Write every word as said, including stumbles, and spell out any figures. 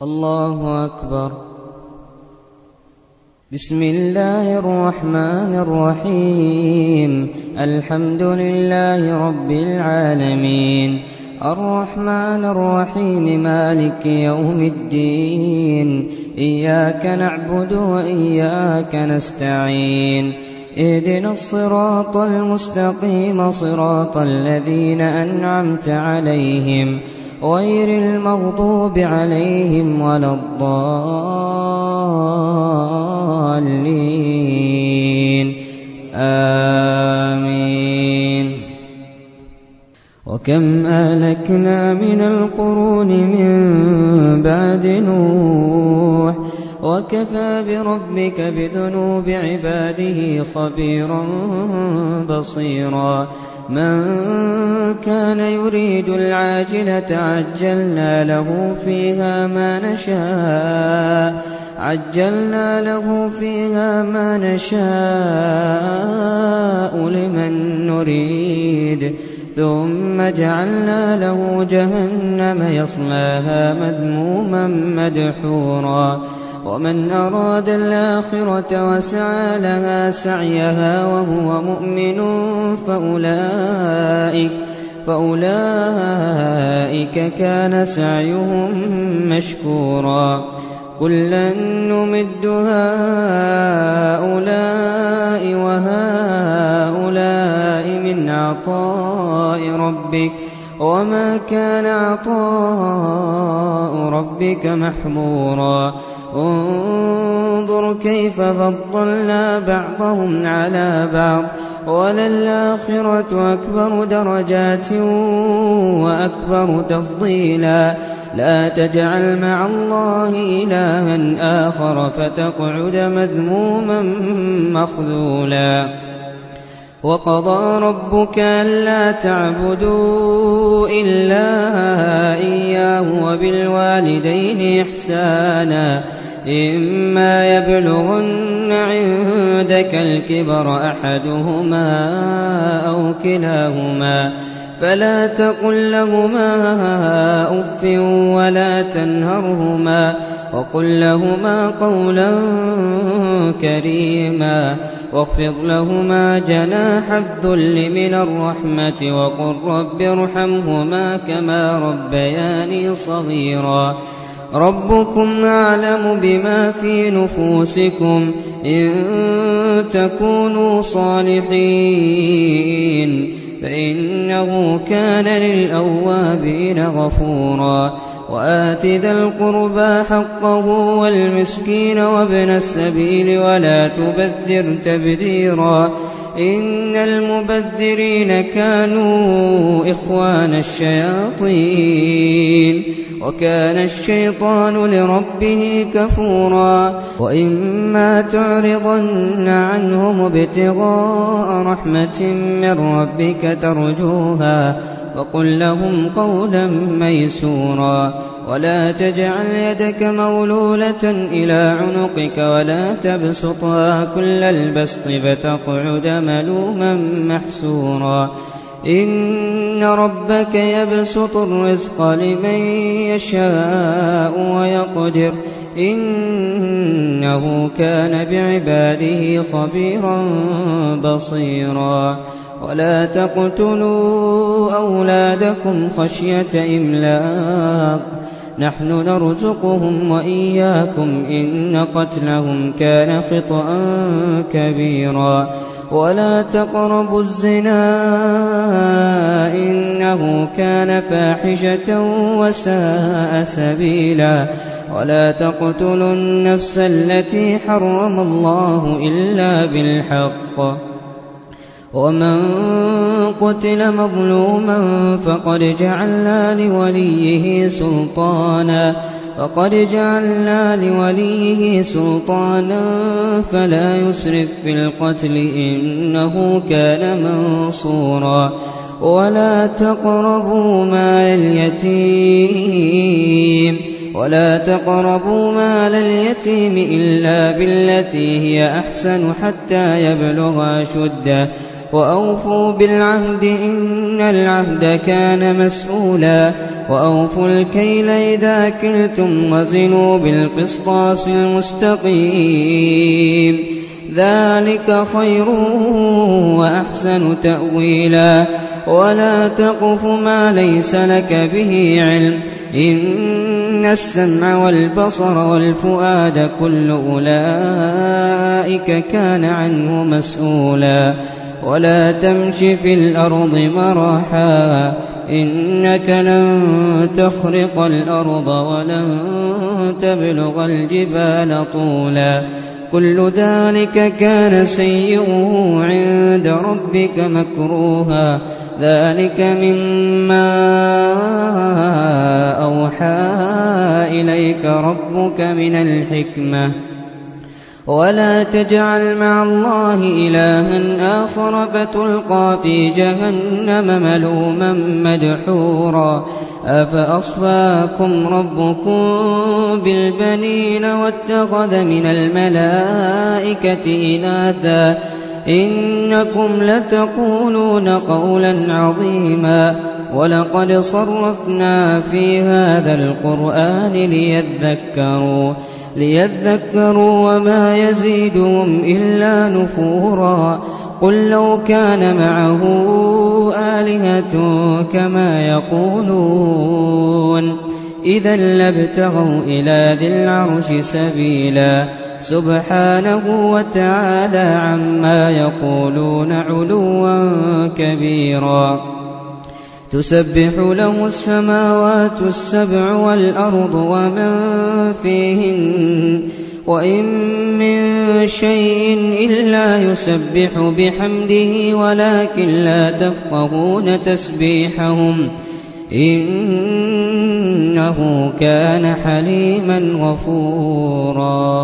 الله أكبر. بسم الله الرحمن الرحيم. الحمد لله رب العالمين، الرحمن الرحيم، مالك يوم الدين. إياك نعبد وإياك نستعين. اهدنا الصراط المستقيم، صراط الذين أنعمت عليهم غير المغضوب عليهم ولا الضالين. آمين. وكم أهلكنا من القرون من بعد نوح، وكفى بربك بذنوب عباده خبيرا بصيرا. من كان يريد العاجلة عجلنا له فيها ما نشاء عجلنا له فيها ما نشاء لمن نريد، ثم جعلنا له جهنم يصلاها مذموما مدحورا. ومن أراد الآخرة وسعى لها سعيها وهو مؤمن فأولئك, فأولئك كان سعيهم مشكورا. كلا نمد هؤلاء وهؤلاء من عطاء ربك، وما كان عطاء ربك محظورا. انظر كيف فضلنا بعضهم على بعض، وللآخرة أكبر درجات وأكبر تفضيلا. لا تجعل مع الله إلها آخر فتقعد مذموما مخذولا. وقضى ربك ألا تعبدوا إلا إياه وبالوالدين إحسانا. إما يبلغن عندك الكبر أحدهما أو كلاهما فلا تقل لهما أف ولا تنهرهما، وقل لهما قولا كريما، واخفض لهما جناح الذل من الرحمة، وقل رب ارحمهما كما ربياني صغيرا. ربكم أعلم بما في نفوسكم، إن تكونوا صالحين فإنه كان للأوابين غفورا. وآت ذا القربى حقه والمسكين وابن السبيل ولا تبذر تبذيرا، إن المبذرين كانوا إخوان الشياطين، وكان الشيطان لربه كفورا. وإما تعرضن عنهم ابتغاء رحمة من ربك ترجوها فقل لهم قولا ميسورا. ولا تجعل يدك مولولة إلى عنقك ولا تبسطها كل البسط فتقعد ملوما محسورا. إن ربك يبسط الرزق لمن يشاء ويقدر، إنه كان بعباده خبيرا بصيرا. ولا تقتلوا أولادكم خشية إملاق، نحن نرزقهم وإياكم، إن قتلهم كان خطأ كبيرا. ولا تقربوا الزنا إنه كان فاحشة وساء سبيلا. ولا تقتلوا النفس التي حرم الله إلا بالحق، ومن قتل مظلوما فقد جعلنا لوليه سلطانا فقد جعلنا لوليه سلطانا فلا يسرف في القتل إنه كان منصورا. ولا تقربوا مال اليتيم ولا تقربوا مال اليتيم إلا بالتي هي أحسن حتى يبلغ أشده وأوفوا بالعهد إن العهد كان مسؤولا وأوفوا الكيل إذا كلتم وزنوا بالقسطاس المستقيم ذلك خير وأحسن تأويلا ولا تقف ما ليس لك به علم إن السمع والبصر والفؤاد كل أولئك كان عنه مسؤولا ولا تمش في الأرض مرحا إنك لن تخرق الأرض ولن تبلغ الجبال طولا كل ذلك كان سيئه عند ربك مكروها ذلك مما أوحى إليك ربك من الحكمة ولا تجعل مع الله إلها آخر فتلقى في جهنم ملوما مدحورا أفأصفاكم ربكم بالبنين واتخذ من الملائكة إناثا إنكم لتقولون قولا عظيما ولقد صرفنا في هذا القرآن ليذكروا ليذكروا وما يزيدهم إلا نفورا قل لو كان معه آلهة كما يقولون إذا لابتغوا إلى ذي العرش سبيلا سبحانه وتعالى عما يقولون علوا كبيرا تسبح له السماوات السبع والأرض ومن فيهن وإن من شيء إلا يسبح بحمده ولكن لا تفقهون تسبيحهم إنه كان حليما غفورا